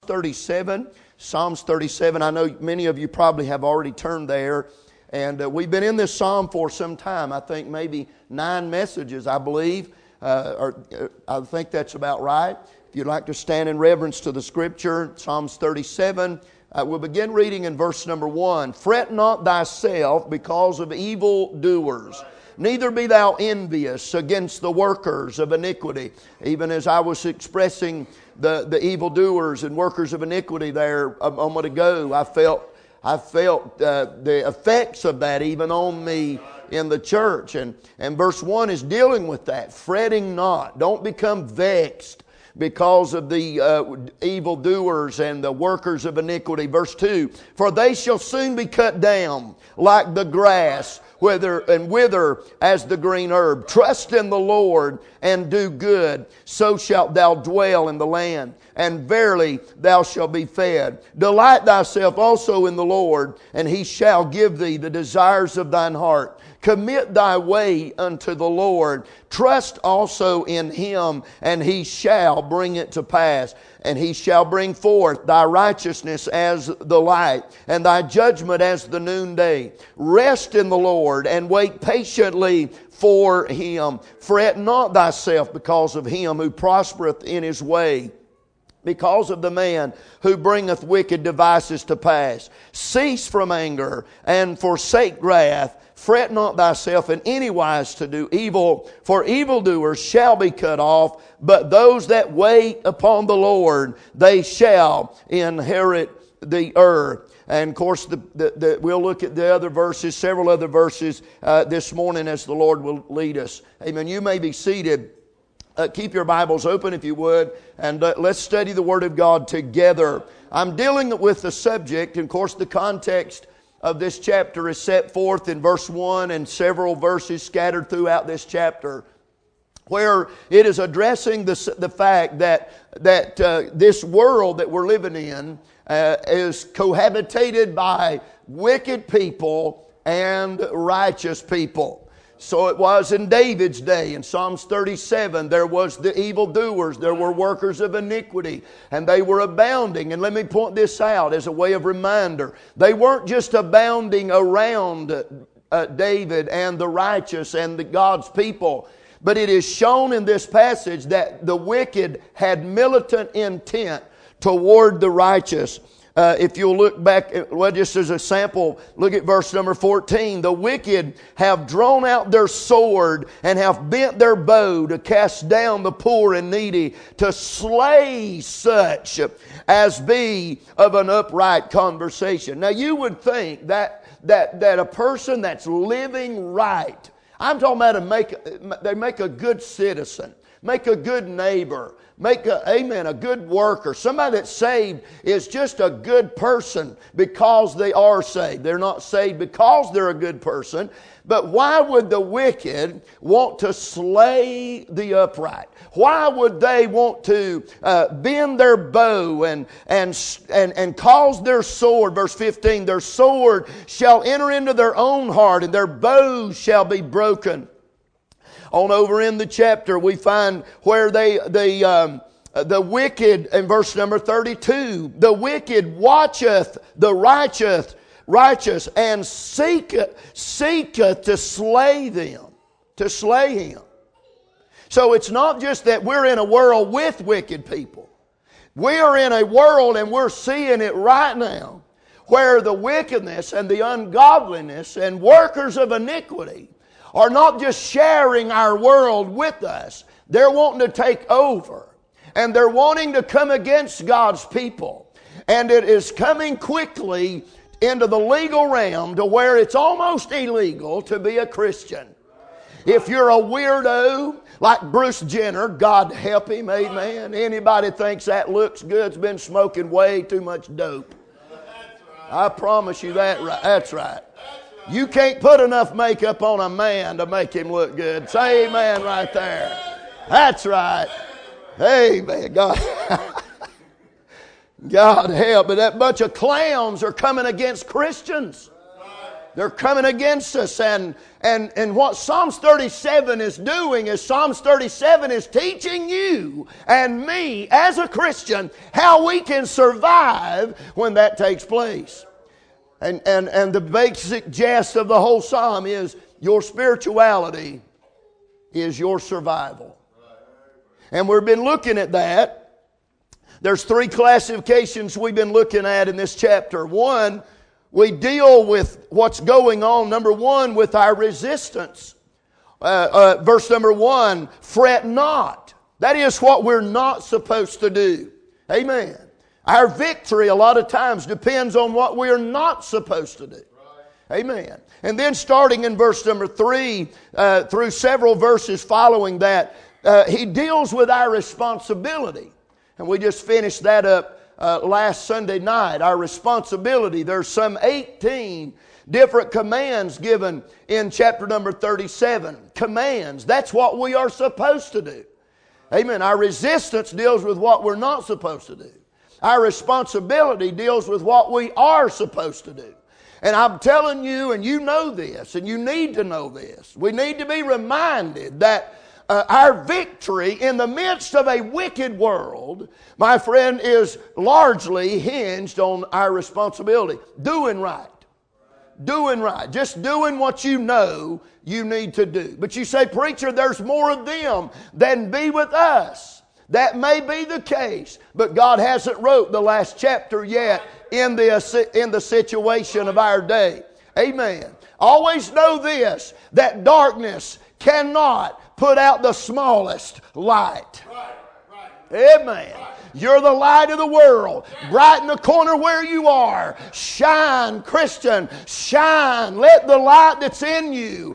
37. Psalms 37, I know many of you probably have already turned there. And we've been in this psalm for some time. I think maybe 9 messages, I believe. I think that's about right. If you'd like to stand in reverence to the Scripture, Psalms 37, we'll begin reading in verse number 1. Fret not thyself because of evildoers, neither be thou envious against the workers of iniquity. Even as I was expressing the evildoers and workers of iniquity there a moment ago, I felt the effects of that even on me in the church. And verse 1 is dealing with that. Fretting not. Don't become vexed because of the evildoers and the workers of iniquity. Verse 2, for they shall soon be cut down like the grass, wither as the green herb. Trust in the Lord and do good, so shalt thou dwell in the land, and verily thou shalt be fed. Delight thyself also in the Lord, and He shall give thee the desires of thine heart. Commit thy way unto the Lord. Trust also in Him, and He shall bring it to pass. And He shall bring forth thy righteousness as the light, and thy judgment as the noonday. Rest in the Lord, and wait patiently for Him. Fret not thyself because of him who prospereth in his way, because of the man who bringeth wicked devices to pass. Cease from anger, and forsake wrath. Fret not thyself in any wise to do evil, for evildoers shall be cut off, but those that wait upon the Lord, they shall inherit the earth. And of course, we'll look at the other verses, several other verses this morning as the Lord will lead us. Amen. You may be seated. Keep your Bibles open if you would, and let's study the Word of God together. I'm dealing with the subject, and of course the context of this chapter is set forth in verse 1 and several verses scattered throughout this chapter, where it is addressing the fact that this world that we're living in is cohabitated by wicked people and righteous people. So it was in David's day. In Psalms 37, there was the evildoers. There were workers of iniquity, and they were abounding. And let me point this out as a way of reminder. They weren't just abounding around David and the righteous and God's people, but it is shown in this passage that the wicked had militant intent toward the righteous. If you'll look back, well, just as a sample, look at verse number 14. The wicked have drawn out their sword and have bent their bow to cast down the poor and needy, to slay such as be of an upright conversation. Now you would think that a person that's living right, I'm talking about they make a good citizen, make a good neighbor, make a good worker. Somebody that's saved is just a good person because they are saved. They're not saved because they're a good person. But why would the wicked want to slay the upright? Why would they want to bend their bow and cause their sword? Verse 15, their sword shall enter into their own heart, and their bows shall be broken. On over in the chapter, we find where the wicked, in verse number 32, the wicked watcheth the righteous and seeketh to slay them, to slay him. So it's not just that we're in a world with wicked people. We are in a world, and we're seeing it right now, where the wickedness and the ungodliness and workers of iniquity are not just sharing our world with us. They're wanting to take over. And they're wanting to come against God's people. And it is coming quickly into the legal realm to where it's almost illegal to be a Christian. If you're a weirdo like Bruce Jenner, God help him, amen. Anybody thinks that looks good's been smoking way too much dope. I promise you that's right. You can't put enough makeup on a man to make him look good. Say amen right there. That's right. Amen. God help. But that bunch of clowns are coming against Christians. They're coming against us. And what Psalms 37 is doing is Psalms 37 is teaching you and me as a Christian how we can survive when that takes place. And the basic gist of the whole psalm is your spirituality is your survival. And we've been looking at that. There's 3 classifications we've been looking at in this chapter. One, we deal with what's going on, number 1, with our resistance. Verse number 1, fret not. That is what we're not supposed to do. Amen. Our victory a lot of times depends on what we're not supposed to do. Amen. And then starting in verse number 3 through several verses following that, he deals with our responsibility. And we just finished that up last Sunday night, our responsibility. There's some 18 different commands given in chapter number 37. Commands. That's what we are supposed to do. Amen. Our resistance deals with what we're not supposed to do. Our responsibility deals with what we are supposed to do. And I'm telling you, and you know this, and you need to know this. We need to be reminded that our victory in the midst of a wicked world, my friend, is largely hinged on our responsibility. Doing right. Doing right. Just doing what you know you need to do. But you say, preacher, there's more of them than be with us. That may be the case, but God hasn't wrote the last chapter yet in the situation of our day. Amen. Always know this, that darkness cannot put out the smallest light. Amen. You're the light of the world. Brighten the corner where you are. Shine, Christian. Shine. Let the light that's in you,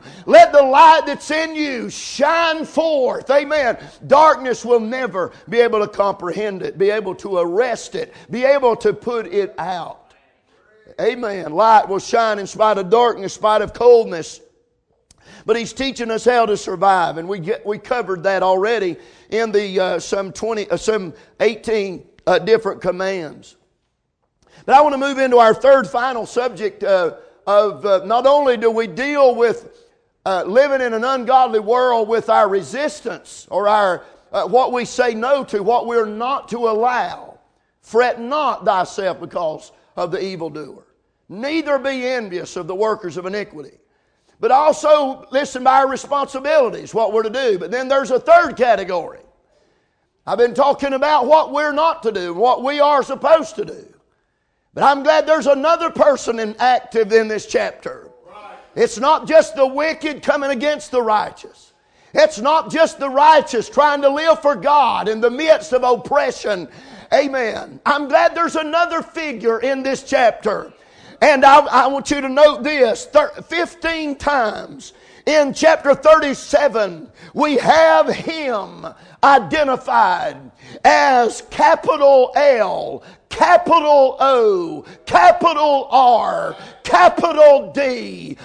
shine forth. Amen. Darkness will never be able to comprehend it, be able to arrest it, be able to put it out. Amen. Light will shine in spite of darkness, in spite of coldness. But He's teaching us how to survive, and we covered that already in the some 18 different commands. But I want to move into our third final subject of not only do we deal with living in an ungodly world with our resistance or our what we say no to, what we're not to allow. Fret not thyself because of the evildoer, neither be envious of the workers of iniquity. But also listen by our responsibilities, what we're to do. But then there's a third category. I've been talking about what we're not to do, what we are supposed to do. But I'm glad there's another person active in this chapter. It's not just the wicked coming against the righteous. It's not just the righteous trying to live for God in the midst of oppression. Amen. I'm glad there's another figure in this chapter. And I want you to note this, 15 times in chapter 37, we have Him identified as capital L, capital O, capital R, capital D,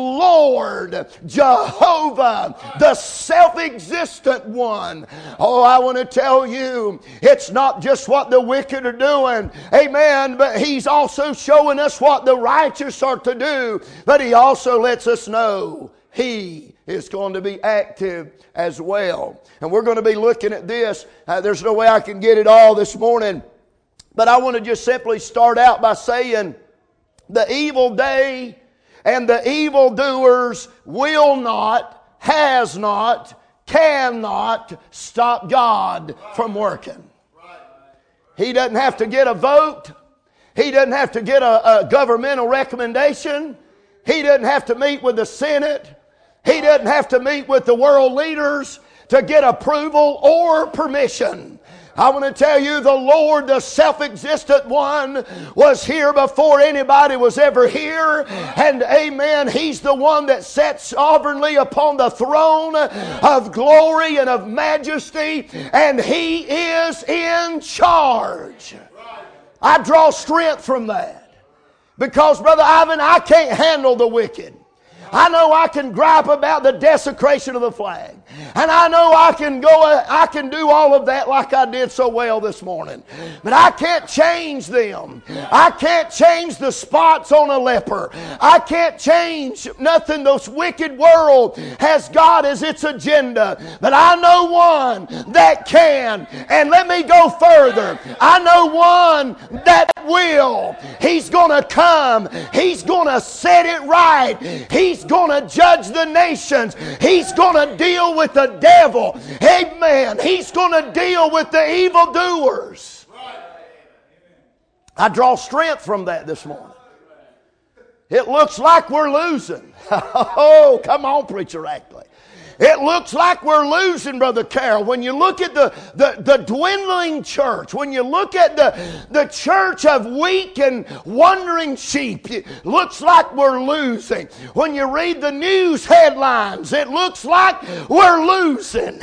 Lord, Jehovah, the self-existent one. Oh, I want to tell you, it's not just what the wicked are doing, amen, but He's also showing us what the righteous are to do, but He also lets us know He is going to be active as well. And we're going to be looking at this. There's no way I can get it all this morning. But I want to just simply start out by saying the evil day and the evildoers will not, has not, cannot stop God from working. He doesn't have to get a vote. He doesn't have to get a governmental recommendation. He doesn't have to meet with the Senate. He doesn't have to meet with the world leaders to get approval or permission. I want to tell you, the Lord, the self-existent one, was here before anybody was ever here. And amen, He's the one that sits sovereignly upon the throne of glory and of majesty. And He is in charge. I draw strength from that. Because, Brother Ivan, I can't handle the wicked. I know I can gripe about the desecration of the flag. And I know I can do all of that like I did so well this morning. But I can't change them. I can't change the spots on a leper. I can't change nothing this wicked world has got as its agenda. But I know one that can. And let me go further. I know one that will. He's going to come. He's going to set it right. He's going to judge the nations. He's going to deal with the devil. Amen. He's going to deal with the evildoers. I draw strength from that this morning. It looks like we're losing. Oh, come on, Preacher Ackley. It looks like we're losing, Brother Carroll. When you look at the dwindling church, when you look at the church of weak and wandering sheep, it looks like we're losing. When you read the news headlines, it looks like we're losing.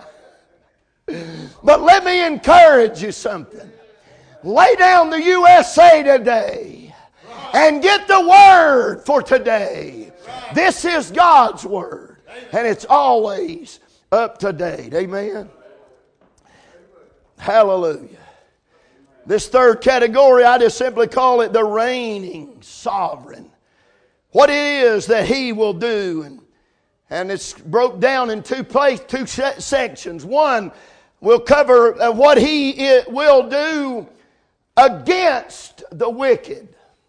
But let me encourage you something. Lay down the USA Today and get the word for today. This is God's word. And it's always up to date. Amen. Hallelujah. This third category, I just simply call it the reigning sovereign. What it is that He will do. And it's broke down in two sections. One will cover what He will do against the wicked.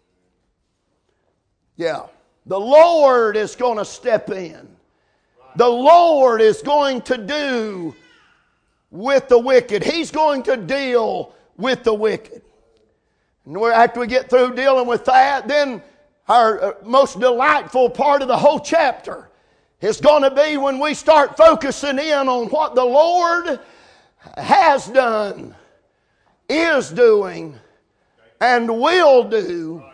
Yeah. The Lord is going to step in. The Lord is going to do with the wicked. He's going to deal with the wicked. And after we get through dealing with that, then our most delightful part of the whole chapter is going to be when we start focusing in on what the Lord has done, is doing, and will do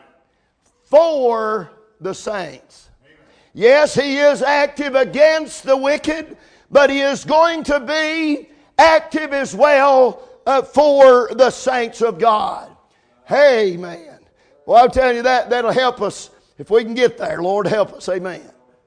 for the saints. Yes, He is active against the wicked, but He is going to be active as well for the saints of God. Amen. Well, I'll tell you that'll help us if we can get there. Lord, help us. Amen.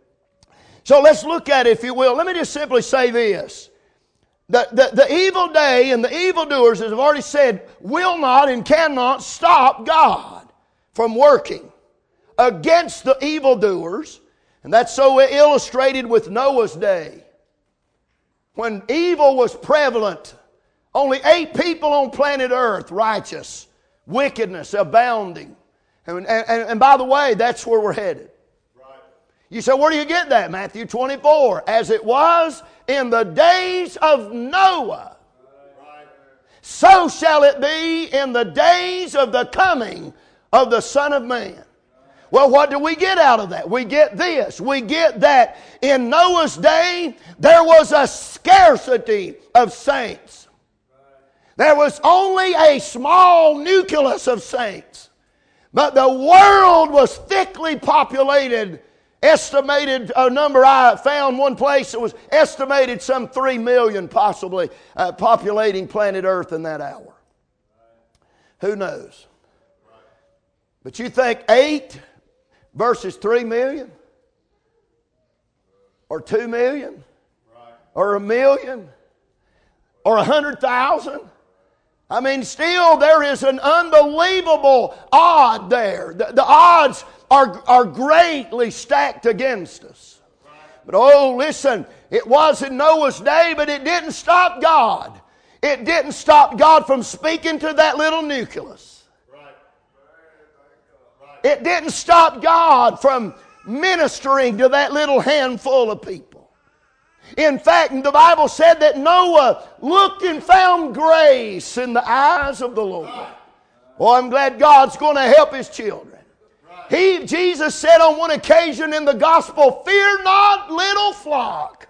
So let's look at it, if you will. Let me just simply say this. The evil day and the evildoers, as I've already said, will not and cannot stop God from working against the evildoers. And that's so illustrated with Noah's day. When evil was prevalent, only 8 people on planet Earth righteous, wickedness abounding. And by the way, that's where we're headed. Right. You say, where do you get that? Matthew 24. As it was in the days of Noah, right, so shall it be in the days of the coming of the Son of Man. Well, what do we get out of that? We get this. We get that in Noah's day, there was a scarcity of saints. There was only a small nucleus of saints. But the world was thickly populated. Estimated a number I found one place, it was estimated some 3 million possibly populating planet Earth in that hour. Who knows? But you think 8 versus 3 million? Or 2 million? Or 1 million? Or 100,000? I mean, still there is an unbelievable odd there. The odds are greatly stacked against us. But oh, listen, it was in Noah's day, but it didn't stop God. It didn't stop God from speaking to that little nucleus. It didn't stop God from ministering to that little handful of people. In fact, the Bible said that Noah looked and found grace in the eyes of the Lord. Well, I'm glad God's going to help His children. Jesus said on one occasion in the gospel, "Fear not, little flock."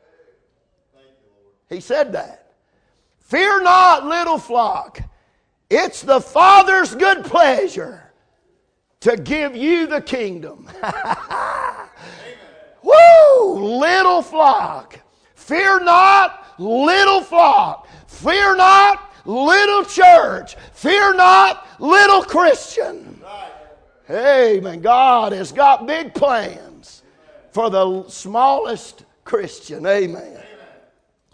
He said that. Fear not, little flock. It's the Father's good pleasure to give you the kingdom. Woo! Little flock. Fear not, little flock. Fear not, little church. Fear not, little Christian. Amen. God has got big plans for the smallest Christian. Amen.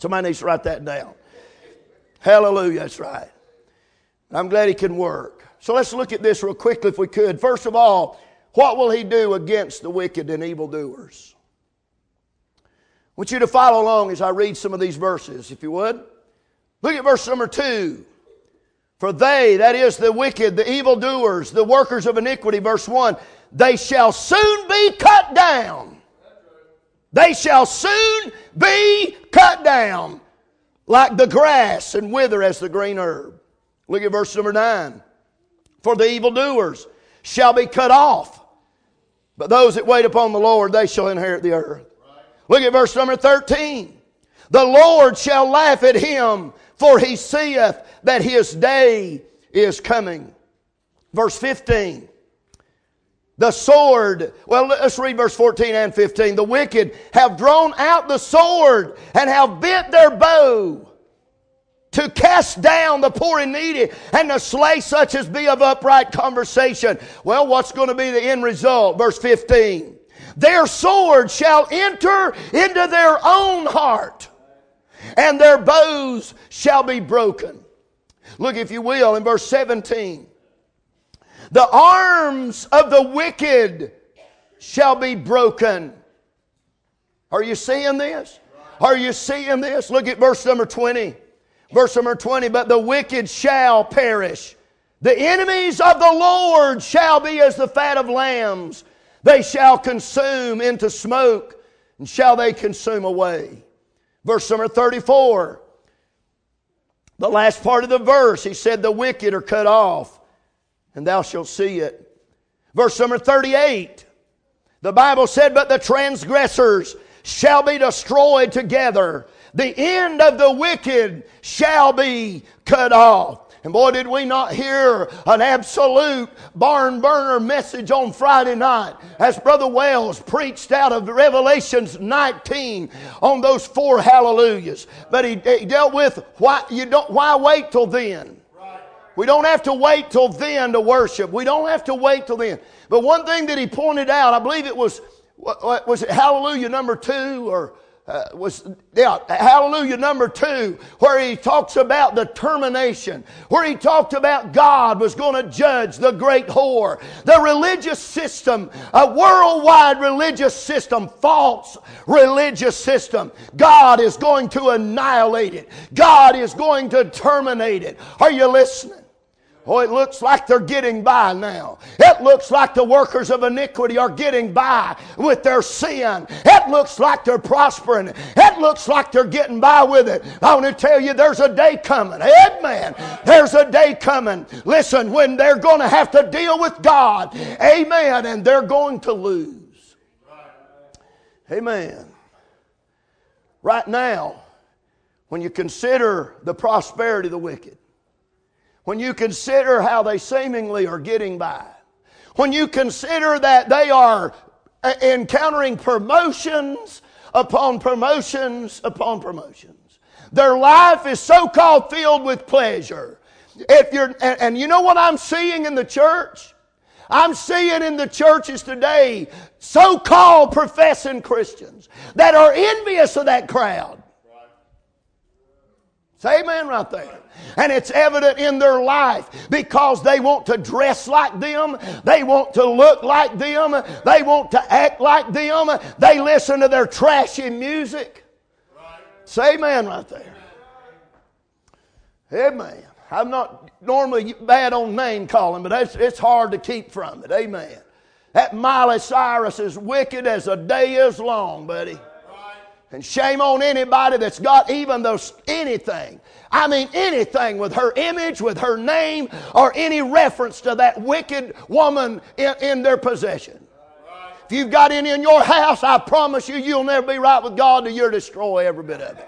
Somebody needs to write that down. Hallelujah, that's right. I'm glad He can work. So let's look at this real quickly if we could. First of all, what will He do against the wicked and evildoers? I want you to follow along as I read some of these verses, if you would. Look at verse number 2. For they, that is the wicked, the evildoers, the workers of iniquity, verse 1, they shall soon be cut down. They shall soon be cut down like the grass and wither as the green herb. Look at verse number 9. For the evildoers shall be cut off, but those that wait upon the Lord, they shall inherit the earth. Look at verse number 13. The Lord shall laugh at him, for he seeth that his day is coming. Verse 15. The sword, well, let's read verse 14 and 15. The wicked have drawn out the sword and have bent their bow to cast down the poor and needy and to slay such as be of upright conversation. Well, what's going to be the end result? Verse 15. Their sword shall enter into their own heart, and their bows shall be broken. Look, if you will, in verse 17. The arms of the wicked shall be broken. Are you seeing this? Are you seeing this? Look at verse number 20. Verse number 20, but the wicked shall perish. The enemies of the Lord shall be as the fat of lambs. They shall consume into smoke, and shall they consume away. Verse number 34. The last part of the verse, he said, the wicked are cut off, and thou shalt see it. Verse number 38. The Bible said, but the transgressors shall be destroyed together. The end of the wicked shall be cut off. And boy, did we not hear an absolute barn burner message on Friday night as Brother Wells preached out of Revelations 19 on those 4 hallelujahs. But he dealt with why wait till then? We don't have to wait till then to worship. We don't have to wait till then. But one thing that he pointed out, I believe it was it hallelujah number 2 or hallelujah number 2, where he talks about the termination, where he talked about God was going to judge the great whore. The religious system, a worldwide religious system, false religious system, God is going to annihilate it. God is going to terminate it. Are you listening? Oh, it looks like they're getting by now. It looks like the workers of iniquity are getting by with their sin. It looks like they're prospering. It looks like they're getting by with it. I want to tell you, there's a day coming. Amen. There's a day coming. Listen, when they're going to have to deal with God. Amen. And they're going to lose. Amen. Right now, when you consider the prosperity of the wicked, when you consider how they seemingly are getting by, when you consider that they are encountering promotions upon promotions upon promotions, their life is so-called filled with pleasure. And you know what I'm seeing in the church? I'm seeing in the churches today so-called professing Christians that are envious of that crowd. Say amen right there. And it's evident in their life because they want to dress like them. They want to look like them. They want to act like them. They listen to their trashy music. Say amen right there. Amen. I'm not normally bad on name calling, but it's hard to keep from it. Amen. That Miley Cyrus is wicked as a day is long, buddy. And shame on anybody that's got even those anything. I mean anything with her image, with her name, or any reference to that wicked woman in their possession. If you've got any in your house, I promise you, you'll never be right with God till you're destroy every bit of it.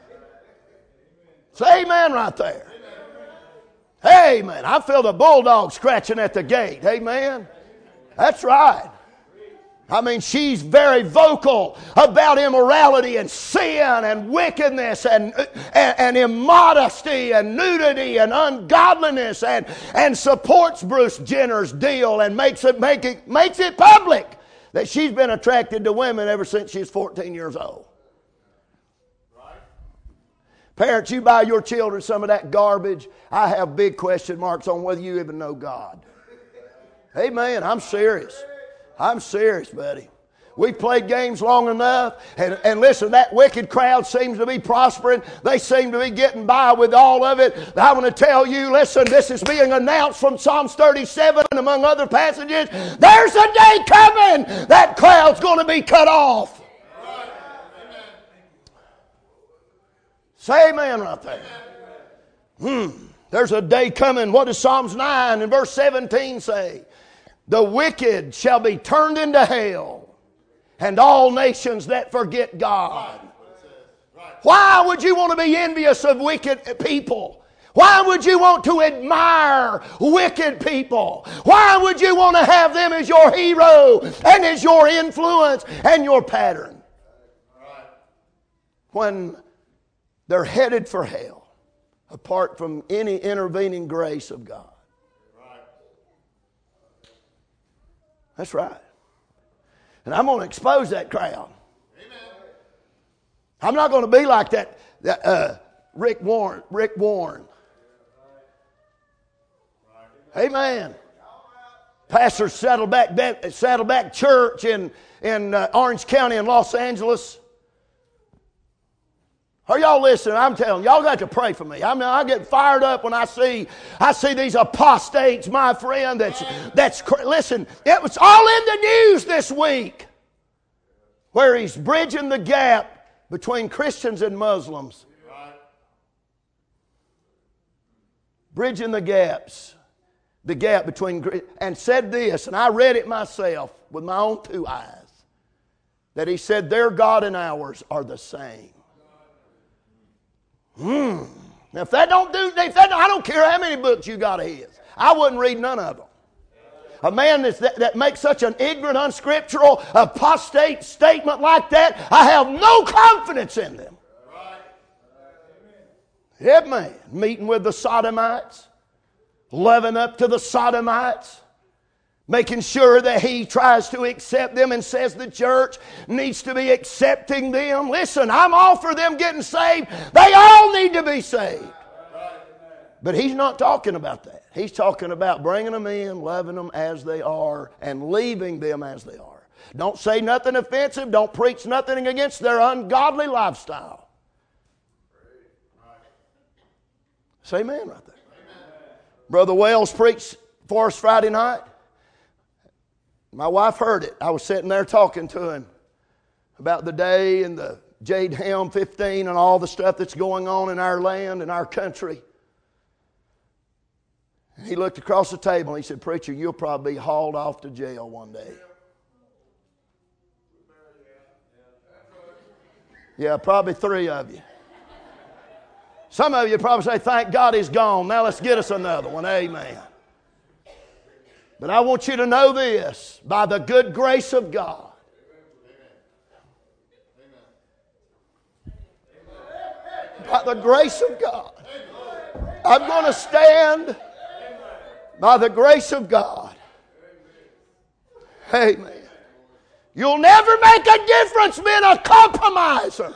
Say amen right there. Amen. I feel the bulldog scratching at the gate. Amen. That's right. I mean, she's very vocal about immorality and sin and wickedness and immodesty and nudity and ungodliness and supports Bruce Jenner's deal and makes it public that she's been attracted to women ever since she's 14 years old. Parents, you buy your children some of that garbage, I have big question marks on whether you even know God. Amen. I'm serious. I'm serious, buddy. We've played games long enough, and listen, that wicked crowd seems to be prospering. They seem to be getting by with all of it. I want to tell you, listen, this is being announced from Psalms 37, among other passages. There's a day coming that crowd's going to be cut off. Say amen right there. There's a day coming. What does Psalms 9 and verse 17 say? The wicked shall be turned into hell, and all nations that forget God. Why would you want to be envious of wicked people? Why would you want to admire wicked people? Why would you want to have them as your hero and as your influence and your pattern? When they're headed for hell, apart from any intervening grace of God. That's right. And I'm going to expose that crowd. Amen. I'm not going to be like that Rick Warren. Amen. Pastor Saddleback Church in Orange County in Los Angeles. Are y'all listening? I'm telling you, y'all got to pray for me. I mean, I get fired up when I see these apostates, my friend. Listen, it was all in the news this week, where he's bridging the gap between Christians and Muslims, bridging the gap between, and said this, and I read it myself with my own two eyes, that he said their God and ours are the same. Now, if that don't, I don't care how many books you got of his. I wouldn't read none of them. A man that makes such an ignorant, unscriptural, apostate statement like that, I have no confidence in them. Amen. Meeting with the Sodomites, loving up to the Sodomites, making sure that he tries to accept them and says the church needs to be accepting them. Listen, I'm all for them getting saved. They all need to be saved. But he's not talking about that. He's talking about bringing them in, loving them as they are, and leaving them as they are. Don't say nothing offensive. Don't preach nothing against their ungodly lifestyle. Say amen right there. Brother Wells preached for us Friday night. My wife heard it. I was sitting there talking to him about the day and the Jade Helm 15 and all the stuff that's going on in our land and our country. He looked across the table and he said, "Preacher, you'll probably be hauled off to jail one day." Yeah, probably 3 of you. Some of you probably say, "Thank God he's gone. Now let's get us another one." Amen. But I want you to know this, by the good grace of God. By the grace of God. I'm going to stand by the grace of God. Amen. You'll never make a difference being a compromiser.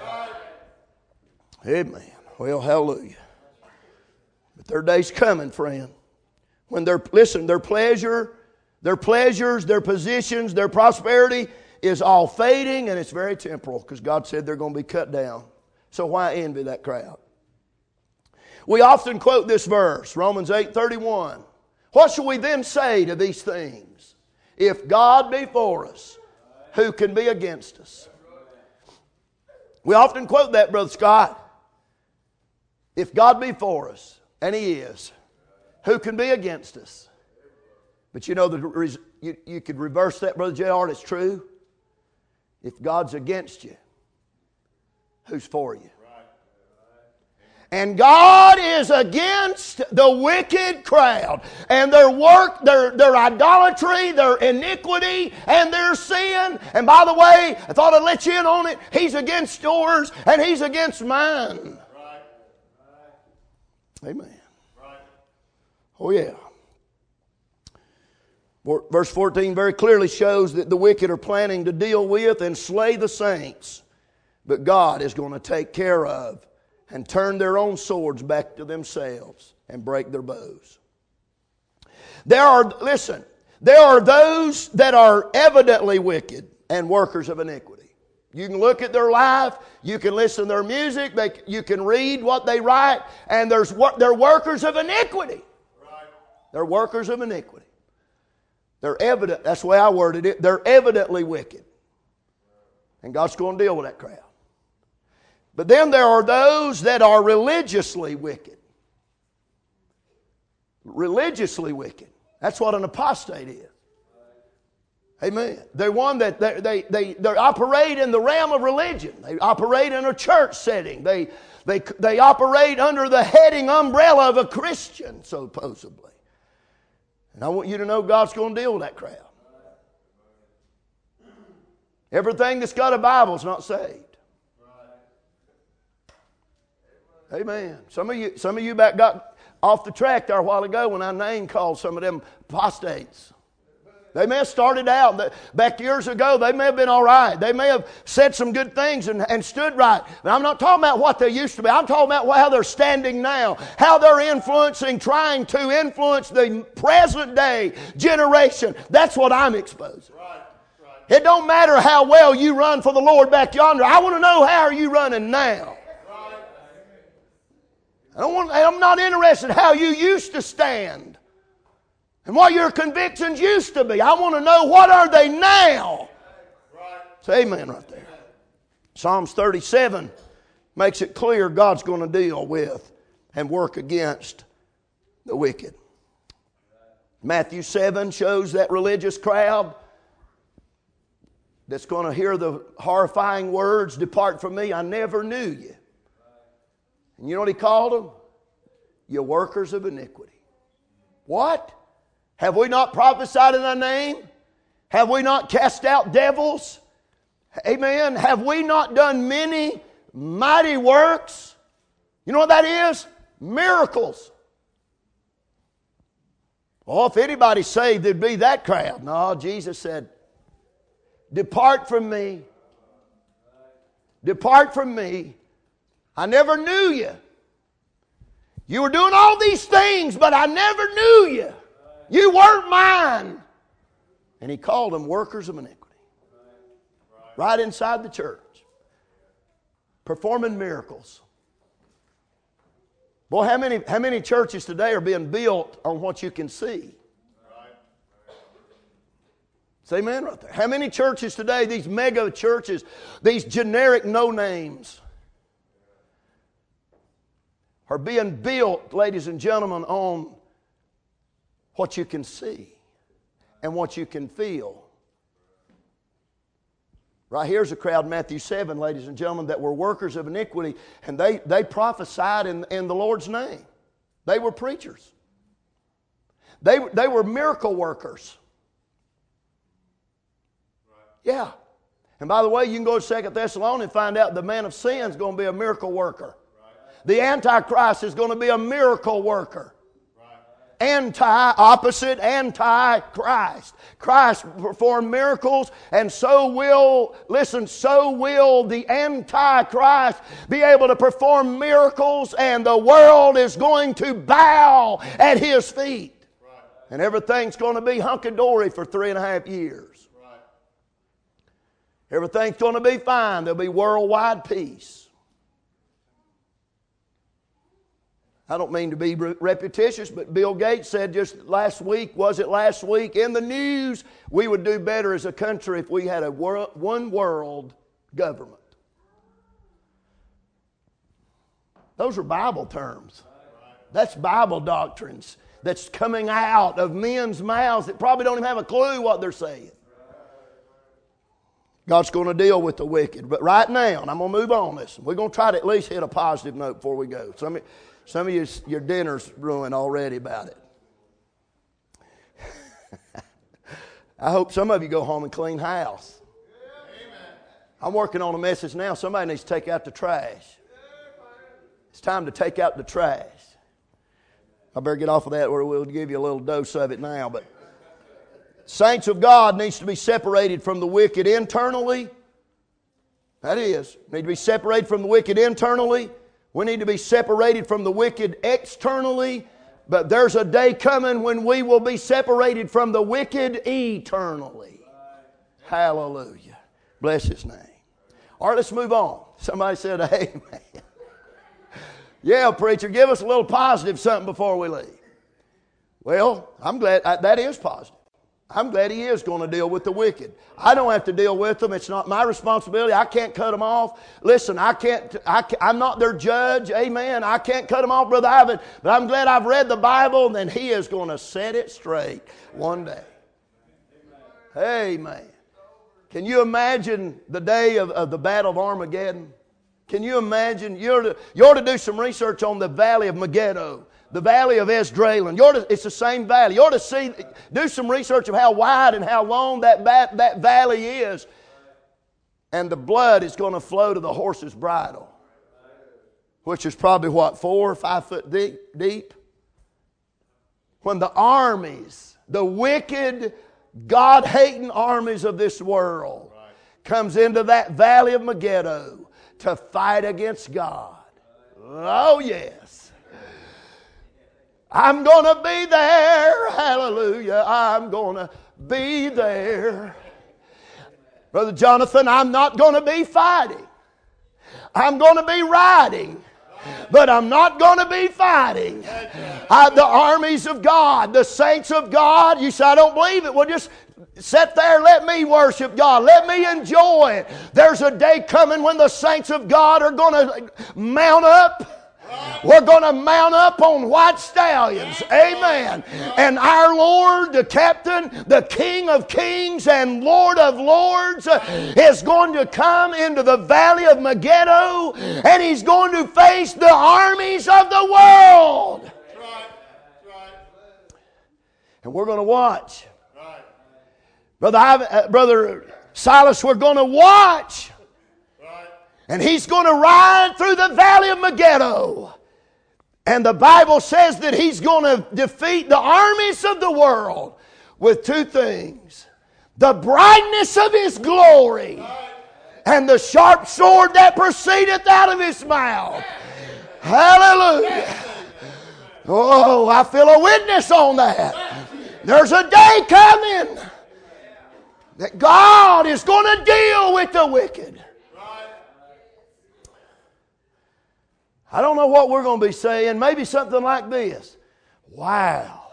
Amen. Well, hallelujah. But their day's coming, friend. When their pleasures, their positions, their prosperity is all fading, and it's very temporal, because God said they're going to be cut down. So why envy that crowd? We often quote this verse, Romans 8:31. What shall we then say to these things? If God be for us, who can be against us? We often quote that, Brother Scott. If God be for us, and He is, who can be against us? But you know, you could reverse that, Brother J.R. It's true. If God's against you, who's for you? And God is against the wicked crowd and their work, their idolatry, their iniquity, and their sin. And by the way, I thought I'd let you in on it. He's against yours and He's against mine. Amen. Oh yeah. Verse 14 very clearly shows that the wicked are planning to deal with and slay the saints. But God is going to take care of and turn their own swords back to themselves and break their bows. There are those that are evidently wicked and workers of iniquity. You can look at their life, you can listen to their music, you can read what they write, and they're workers of iniquity. They're workers of iniquity. They're evident, that's the way I worded it, they're evidently wicked. And God's going to deal with that crowd. But then there are those that are religiously wicked. Religiously wicked. That's what an apostate is. Amen. They're one that they operate in the realm of religion. They operate in a church setting. They operate under the heading umbrella of a Christian, supposedly. And I want you to know God's going to deal with that crowd. Everything that's got a Bible is not saved. Amen. Some of you got off the track there a while ago when I name called some of them apostates. They may have started out back years ago. They may have been all right. They may have said some good things and stood right. But I'm not talking about what they used to be. I'm talking about how they're standing now. How they're trying to influence the present day generation. That's what I'm exposing. Right. It don't matter how well you run for the Lord back yonder. I want to know, how are you running now? I'm not interested in how you used to stand and what your convictions used to be. I want to know, what are they now? Say amen right there. Psalms 37 makes it clear God's going to deal with and work against the wicked. Matthew 7 shows that religious crowd that's going to hear the horrifying words, "Depart from me, I never knew you." And you know what he called them? You workers of iniquity. What? Have we not prophesied in thy name? Have we not cast out devils? Amen. Have we not done many mighty works? You know what that is? Miracles. Oh, if anybody's saved, it'd be that crowd. No, Jesus said, "Depart from me. Depart from me. I never knew you. You were doing all these things, but I never knew you. You weren't mine." And he called them workers of iniquity. Right inside the church. Performing miracles. Boy, how many churches today are being built on what you can see? Say amen right there. How many churches today, these mega churches, these generic no-names, are being built, ladies and gentlemen, on what you can see and what you can feel. Right here's a crowd, Matthew 7, ladies and gentlemen, that were workers of iniquity, and they prophesied in the Lord's name. They were preachers. They were miracle workers. Yeah. And by the way, you can go to 2 Thessalonians and find out the man of sin is going to be a miracle worker. The Antichrist is going to be a miracle worker. Opposite Antichrist. Christ performed miracles, and so will the Antichrist be able to perform miracles, and the world is going to bow at his feet. And everything's going to be hunky-dory for 3.5 years. Everything's going to be fine. There'll be worldwide peace. I don't mean to be repetitious, but Bill Gates said just last week, in the news, we would do better as a country if we had a one world government. Those are Bible terms. That's Bible doctrines that's coming out of men's mouths that probably don't even have a clue what they're saying. God's going to deal with the wicked. But right now, and I'm going to move on this, we're going to try to at least hit a positive note before we go. Some of you, your dinner's ruined already about it. I hope some of you go home and clean house. I'm working on a message now. Somebody needs to take out the trash. It's time to take out the trash. I better get off of that, or we'll give you a little dose of it now. But saints of God needs to be separated from the wicked internally. That is, need to be separated from the wicked internally. We need to be separated from the wicked externally, but there's a day coming when we will be separated from the wicked eternally. Hallelujah. Bless His name. All right, let's move on. Somebody said amen. Yeah, preacher, give us a little positive something before we leave. Well, I'm glad that is positive. I'm glad He is going to deal with the wicked. I don't have to deal with them. It's not my responsibility. I can't cut them off. Listen, I'm not their judge. Amen. I can't cut them off, Brother Ivan. But I'm glad I've read the Bible, and then He is going to set it straight one day. Amen. Can you imagine the day of the Battle of Armageddon? Can you imagine? You ought to do some research on the Valley of Megiddo, the Valley of Esdraelon. It's the same valley. You ought to do some research of how wide and how long that valley is. And the blood is going to flow to the horse's bridle, which is probably, 4 or 5 foot deep. When the armies, the wicked, God-hating armies of this world comes into that Valley of Megiddo to fight against God. Oh, yes. I'm going to be there. Hallelujah. I'm going to be there. Brother Jonathan, I'm not going to be fighting. I'm going to be riding. But I'm not going to be fighting. The armies of God, the saints of God. You say, I don't believe it. Well, just sit there and let me worship God. Let me enjoy it. There's a day coming when the saints of God are going to mount up. We're going to mount up on white stallions. Amen. And our Lord, the Captain, the King of Kings and Lord of Lords, is going to come into the Valley of Megiddo, and He's going to face the armies of the world. And we're going to watch. Brother Silas, we're going to watch. And He's going to ride through the Valley of Megiddo. And the Bible says that He's going to defeat the armies of the world with 2 things: the brightness of His glory and the sharp sword that proceedeth out of His mouth. Hallelujah. Oh, I feel a witness on that. There's a day coming that God is going to deal with the wicked. I don't know what we're going to be saying. Maybe something like this. Wow.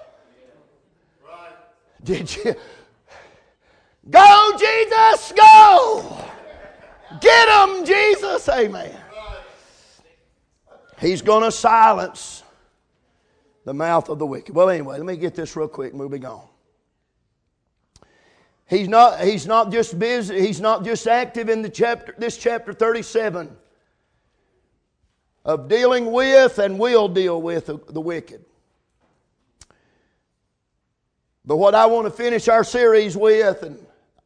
Did you? Go, Jesus, go. Get them, Jesus. Amen. He's going to silence the mouth of the wicked. Well, anyway, let me get this real quick and we'll be gone. He's not just busy. He's not just active in this chapter 37. Of dealing with and will deal with the wicked. But what I want to finish our series with, and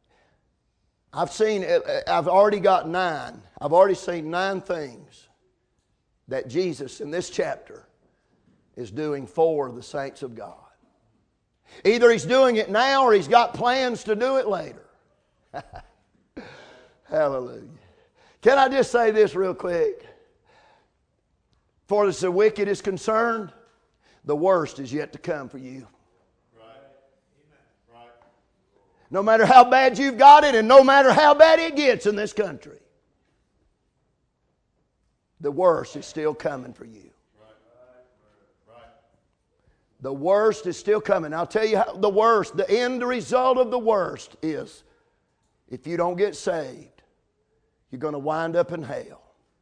I've already got 9. I've already seen 9 things that Jesus in this chapter is doing for the saints of God. Either He's doing it now or He's got plans to do it later. Hallelujah. Can I just say this real quick? For as the wicked is concerned, the worst is yet to come for you. Right. No matter how bad you've got it and no matter how bad it gets in this country, the worst is still coming for you. The worst is still coming. I'll tell you how the end result of the worst is, if you don't get saved, you're going to wind up in hell.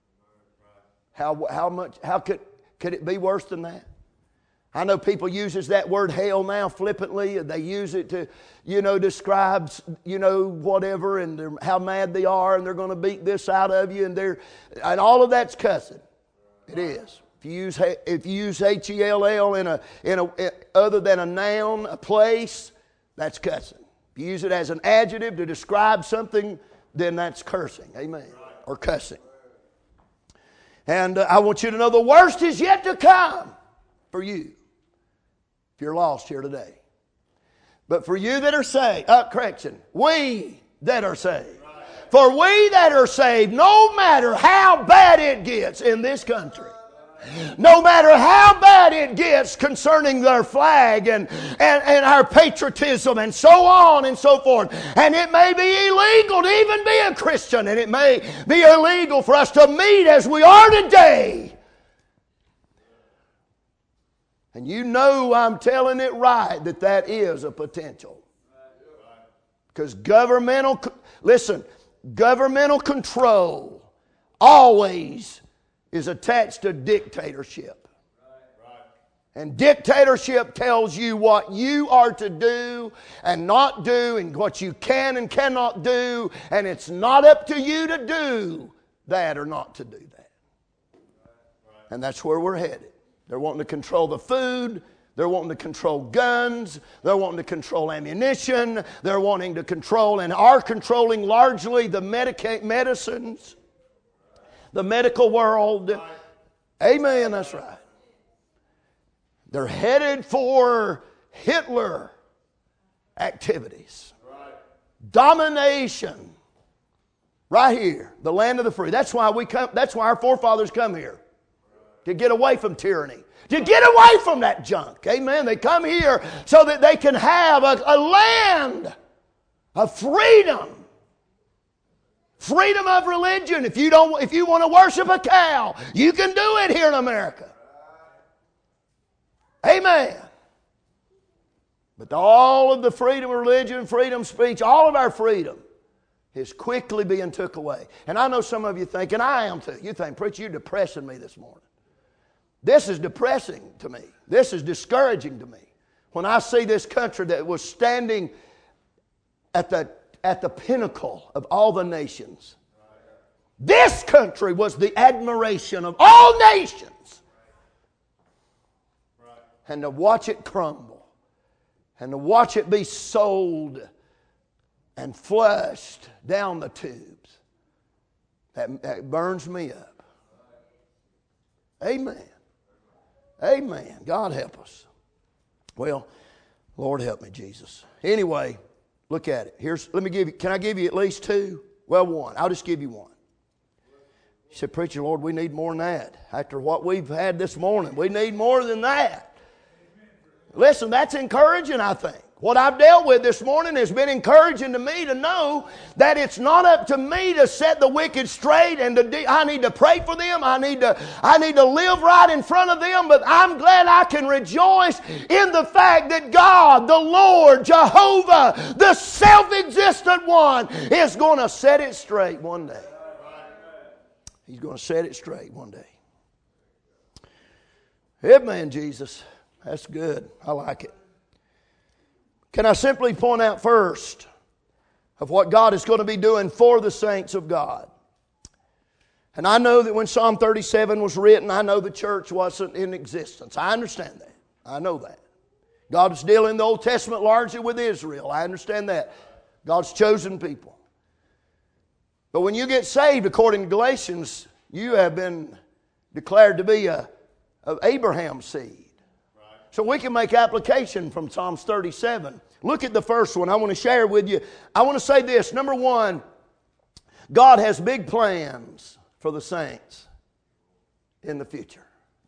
How could it be worse than that? I know people uses that word hell now flippantly. They use it to, describe, whatever, and how mad they are, and they're going to beat this out of you, and all of that's cussing. It is. If you use H-E-L-L in a other than a noun, a place, that's cussing. If you use it as an adjective to describe something, then that's cursing. Amen. Or cussing. And I want you to know the worst is yet to come for you, if you're lost here today. But for you that are saved, we that are saved. For we that are saved, no matter how bad it gets in this country, No matter how bad it gets concerning their flag and our patriotism and so on and so forth. And it may be illegal to even be a Christian, and it may be illegal for us to meet as we are today. And you know I'm telling it right that is a potential. Because governmental control always is attached to dictatorship. And dictatorship tells you what you are to do and not do, and what you can and cannot do, and it's not up to you to do that or not to do that. And that's where we're headed. They're wanting to control the food. They're wanting to control guns. They're wanting to control ammunition. They're wanting to control and are controlling largely the medicines, the medical world. Amen, that's right. They're headed for Hitler activities. Domination. Right here, the land of the free. That's why our forefathers come here. To get away from tyranny. To get away from that junk. Amen. They come here so that they can have a land of freedom. Freedom of religion. If you want to worship a cow, you can do it here in America. Amen. But all of the freedom of religion, freedom of speech, all of our freedom is quickly being took away. And I know some of you think, and I am too, you think, preacher, you're depressing me this morning. This is depressing to me. This is discouraging to me. When I see this country that was standing at the pinnacle of all the nations. This country was the admiration of all nations. And to watch it crumble. And to watch it be sold and flushed down the tubes. That burns me up. Amen. Amen. God help us. Well, Lord help me, Jesus. Anyway, look at it. Can I give you at least two? Well, one. I'll just give you one. You said, preacher, Lord, we need more than that. After what we've had this morning, we need more than that. Listen, that's encouraging, I think. What I've dealt with this morning has been encouraging to me to know that it's not up to me to set the wicked straight and I need to pray for them. I need to live right in front of them. But I'm glad I can rejoice in the fact that God, the Lord, Jehovah, the self-existent one, is going to set it straight one day. He's going to set it straight one day. Amen, Jesus. That's good. I like it. Can I simply point out first of what God is going to be doing for the saints of God? And I know that when Psalm 37 was written, I know the church wasn't in existence. I understand that. I know that. God is dealing in the Old Testament largely with Israel. I understand that. God's chosen people. But when you get saved, according to Galatians, you have been declared to be of Abraham's seed. So we can make application from Psalms 37. Look at the first one I want to share with you. I want to say this. Number one, God has big plans for the saints in the future.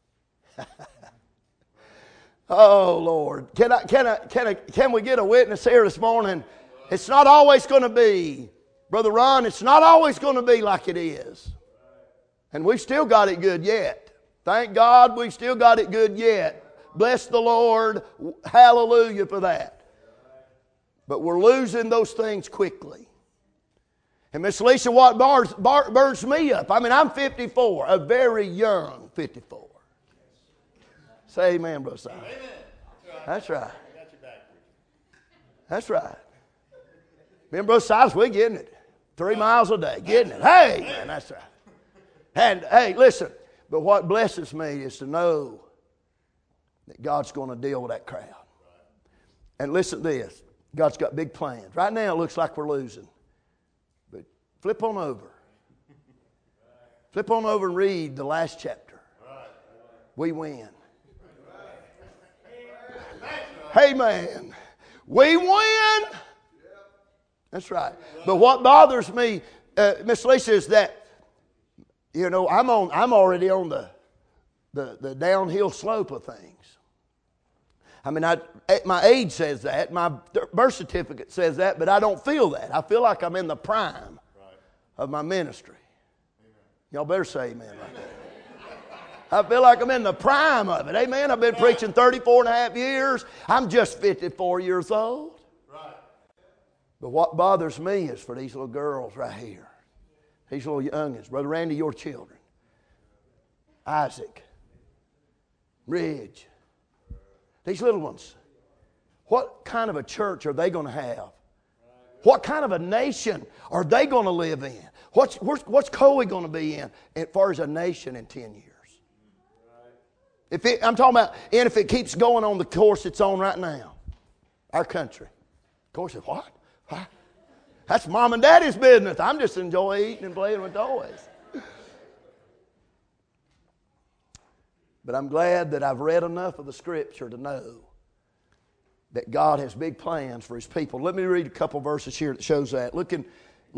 Oh, Lord. Can we get a witness here this morning? It's not always going to be, Brother Ron, it's not always going to be like it is. And we've still got it good yet. Thank God we've still got it good yet. Bless the Lord. Hallelujah for that. But we're losing those things quickly. And Miss Lisa, what burns me up? I mean, I'm 54, a very young 54. Say amen, Brother Simon. That's right. That's right. Me and Brother Silas, we're getting it. 3 miles a day, getting it. Hey, man, that's right. And hey, listen, but what blesses me is to know that God's going to deal with that crowd. And listen to this. God's got big plans. Right now it looks like we're losing. But flip on over. Flip on over and read the last chapter. We win. Hey man, we win. That's right. But what bothers me, Miss Lisa, is that, I'm already on the downhill slope of things. I mean, my age says that, my birth certificate says that, but I don't feel that. I feel like I'm in the prime of my ministry. Y'all better say amen right there. I feel like I'm in the prime of it. Amen. I've been preaching 34 and a half years. I'm just 54 years old. But what bothers me is for these little girls right here. These little youngins. Brother Randy, your children. Isaac. Ridge. These little ones. What kind of a church are they going to have? What kind of a nation are they going to live in? What's Coe going to be in as far as a nation in 10 years? I'm talking about, and if it keeps going on the course it's on right now, our country. Of course, what? That's mom and daddy's business. I'm just enjoying eating and playing with toys. But I'm glad that I've read enough of the Scripture to know that God has big plans for His people. Let me read a couple verses here that shows that. Look in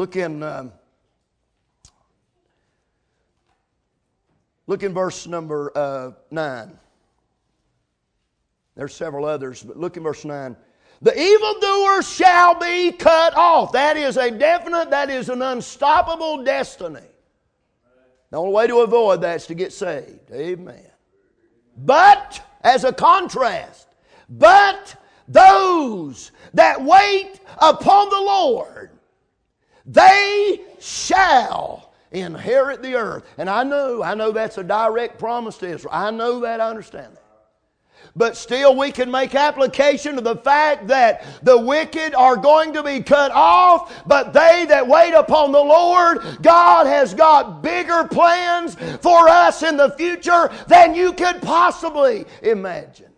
verse number 9. There's several others, but look in verse 9. The evildoer shall be cut off. That is a definite, that is an unstoppable destiny. The only way to avoid that is to get saved. Amen. But, as a contrast, but those that wait upon the Lord, they shall inherit the earth. And I know that's a direct promise to Israel. I know that, I understand that. But still we can make application to the fact that the wicked are going to be cut off, but they that wait upon the Lord, God has got bigger plans for us in the future than you could possibly imagine.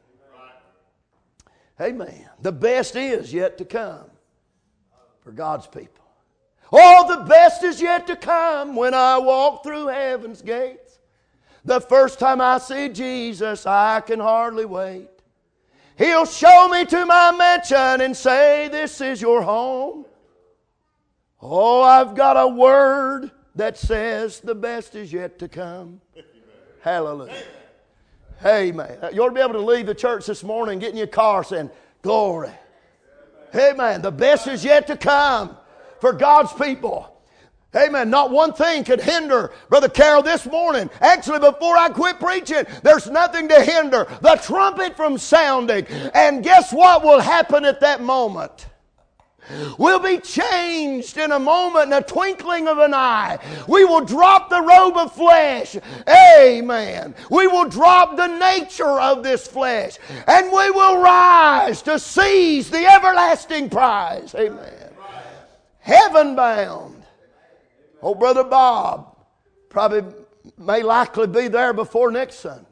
Amen. The best is yet to come for God's people. Oh, the best is yet to come when I walk through heaven's gates. The first time I see Jesus, I can hardly wait. He'll show me to my mansion and say, this is your home. Oh, I've got a word that says the best is yet to come. Hallelujah. Amen. You ought to be able to leave the church this morning and get in your car saying, glory. Amen. The best is yet to come for God's people. Amen. Not one thing could hinder Brother Carroll this morning. Actually, before I quit preaching, there's nothing to hinder the trumpet from sounding. And guess what will happen at that moment? We'll be changed in a moment, in a twinkling of an eye. We will drop the robe of flesh. Amen. We will drop the nature of this flesh. And we will rise to seize the everlasting prize. Amen. Heaven bound. Oh, Brother Bob probably may likely be there before next Sunday.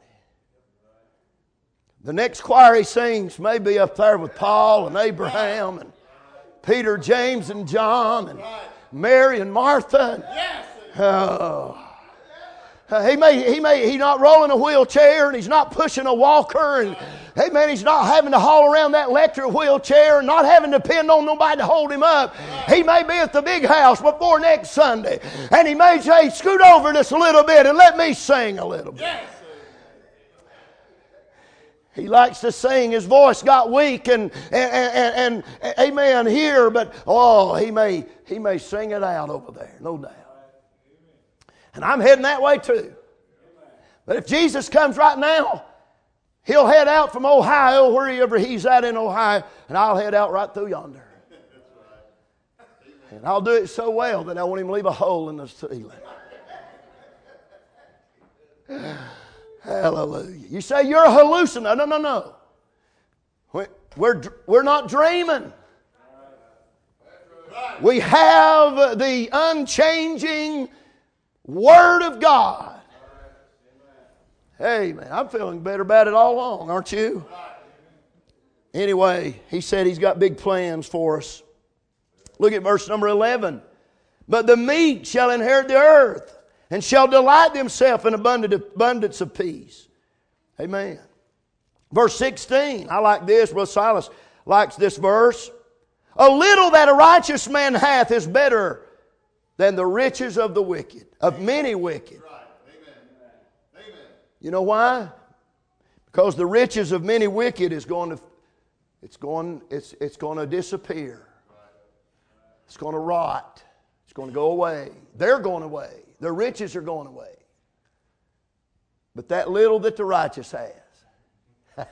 The next choir he sings may be up there with Paul and Abraham and Peter, James, and John and Mary and Martha. He's not rolling a wheelchair and he's not pushing a walker and amen, he's not having to haul around that electric wheelchair and not having to depend on nobody to hold him up. He may be at the big house before next Sunday and he may say, scoot over just a little bit and let me sing a little bit. He likes to sing. His voice got weak and amen here, but oh, he may sing it out over there, no doubt. And I'm heading that way too. But if Jesus comes right now, He'll head out from Ohio, wherever He's at in Ohio, and I'll head out right through yonder. And I'll do it so well that I won't even leave a hole in the ceiling. Hallelujah. You say you're hallucinating. No. We're not dreaming. We have the unchanging Word of God. Amen. I'm feeling better about it all along, aren't you? Anyway, He said He's got big plans for us. Look at verse number 11. But the meek shall inherit the earth and shall delight themselves in abundance of peace. Amen. Verse 16. I like this. Brother Silas likes this verse. A little that a righteous man hath is better than the riches of the wicked, of many wicked. You know why? Because the riches of many wicked is going to disappear. It's going to rot. It's going to go away. They're going away. Their riches are going away. But that little that the righteous has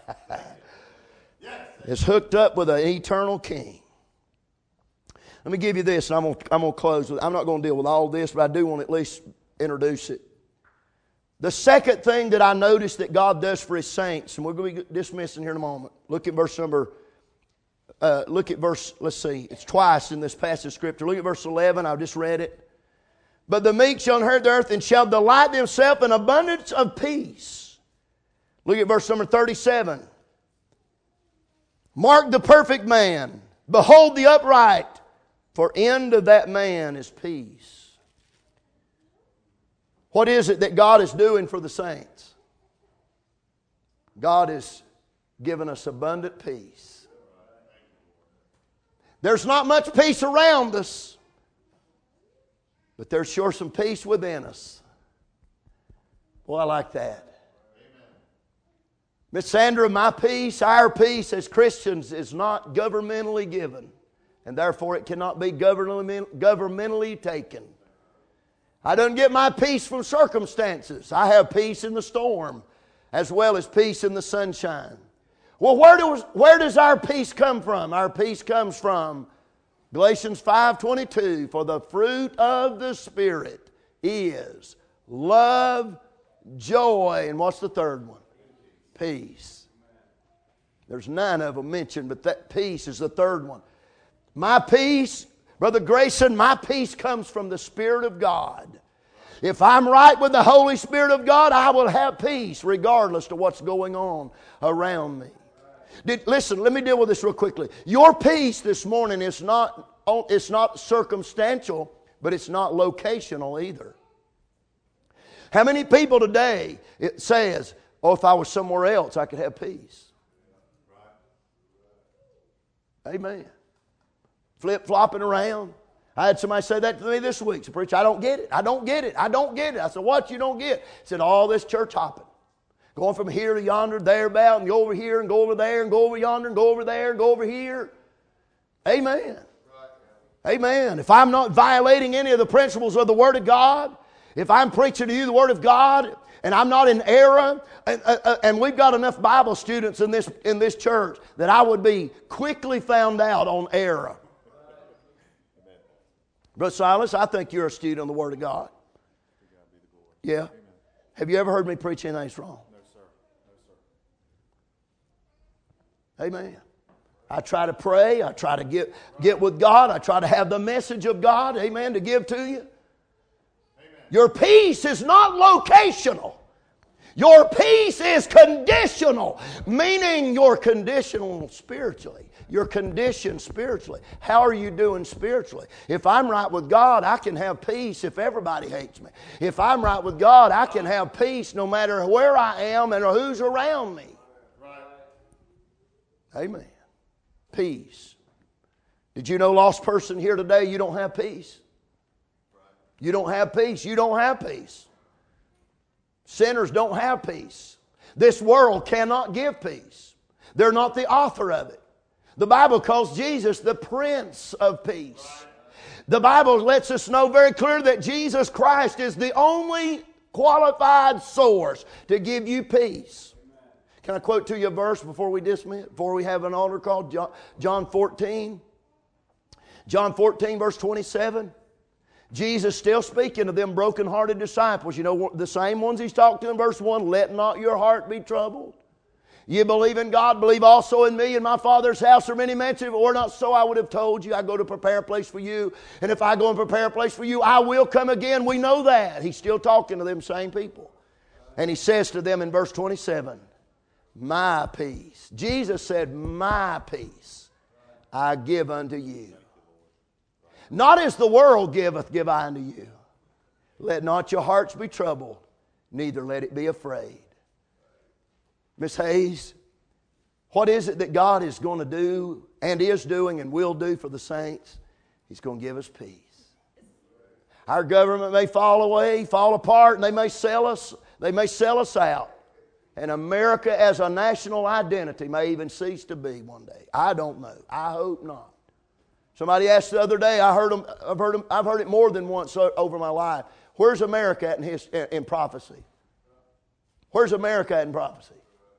is hooked up with an eternal King. Let me give you this, and I'm going to close with it. I'm not going to deal with all this, but I do want to at least introduce it. The second thing that I noticed that God does for His saints, and we're going to be dismissing here in a moment. Look at verse, let's see, it's twice in this passage of Scripture. Look at verse 11, I just read it. But the meek shall inherit the earth and shall delight themselves in abundance of peace. Look at verse number 37. Mark the perfect man, behold the upright, for end of that man is peace. What is it that God is doing for the saints? God is giving us abundant peace. There's not much peace around us, but there's sure some peace within us. Boy, I like that. Miss Sandra, my peace, our peace as Christians is not governmentally given, and therefore it cannot be governmentally taken. I don't get my peace from circumstances. I have peace in the storm as well as peace in the sunshine. Well, where does our peace come from? Our peace comes from Galatians 5:22. For the fruit of the Spirit is love, joy, and what's the third one? Peace. There's 9 of them mentioned, but that peace is the third one. My peace, Brother Grayson, my peace comes from the Spirit of God. If I'm right with the Holy Spirit of God, I will have peace regardless of what's going on around me. Listen, let me deal with this real quickly. Your peace this morning is not circumstantial, but it's not locational either. How many people today, it says, oh, if I was somewhere else, I could have peace. Amen. Flip-flopping around. I had somebody say that to me this week. So, preacher, I don't get it. I don't get it. I don't get it. I said, what you don't get? He said, all this church hopping. Going from here to yonder, there about, and go over here, and go over there, and go over yonder, and go over there, and go over here. Amen. Amen. If I'm not violating any of the principles of the Word of God, if I'm preaching to you the Word of God, and I'm not in error, and we've got enough Bible students in this church that I would be quickly found out on error. Brother Silas, I think you're a student of the Word of God. Yeah? Have you ever heard me preach anything that's wrong? No, sir. No, sir. Amen. I try to pray. I try to get with God. I try to have the message of God, amen, to give to you. Amen. Your peace is not locational. Your peace is conditional, meaning you're conditional spiritually. You're conditioned spiritually. How are you doing spiritually? If I'm right with God, I can have peace if everybody hates me. If I'm right with God, I can have peace no matter where I am and who's around me. Amen. Peace. Did you know, lost person here today, you don't have peace? You don't have peace. You don't have peace. Sinners don't have peace. This world cannot give peace. They're not the author of it. The Bible calls Jesus the Prince of Peace. The Bible lets us know very clearly that Jesus Christ is the only qualified source to give you peace. Can I quote to you a verse before we dismiss, before we have an altar call? John 14. John 14, verse 27. Jesus still speaking to them broken-hearted disciples. You know, the same ones He's talked to in verse 1. Let not your heart be troubled. You believe in God, believe also in me. In my Father's house are many mansions. If it were not so, I would have told you. I go to prepare a place for you. And if I go and prepare a place for you, I will come again. We know that. He's still talking to them same people. And He says to them in verse 27, my peace. Jesus said, my peace I give unto you. Not as the world giveth, give I unto you. Let not your hearts be troubled, neither let it be afraid. Miss Hayes, what is it that God is going to do and is doing and will do for the saints? He's going to give us peace. Our government may fall away, fall apart, and they may sell us out. And America as a national identity may even cease to be one day. I don't know. I hope not. Somebody asked the other day, I've heard it more than once over my life. Where's America at in prophecy? Where's America at in prophecy?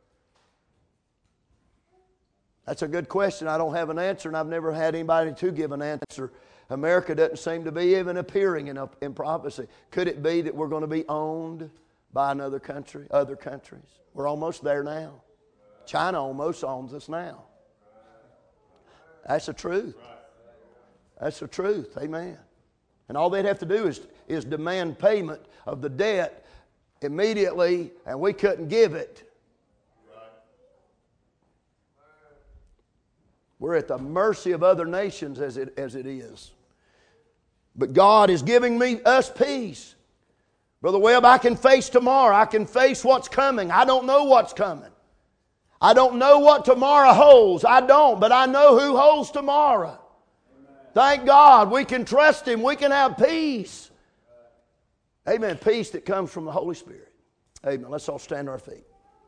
That's a good question. I don't have an answer, and I've never had anybody to give an answer. America doesn't seem to be even appearing in prophecy. Could it be that we're going to be owned by another country, other countries? We're almost there now. China almost owns us now. That's the truth. That's the truth. Amen. And all they'd have to do is demand payment of the debt immediately, and we couldn't give it. We're at the mercy of other nations as it is. But God is giving us peace. Brother Webb, I can face tomorrow. I can face what's coming. I don't know what's coming. I don't know what tomorrow holds. I don't, but I know who holds tomorrow. Amen. Thank God we can trust Him. We can have peace. Amen. Peace that comes from the Holy Spirit. Amen. Let's all stand to our feet.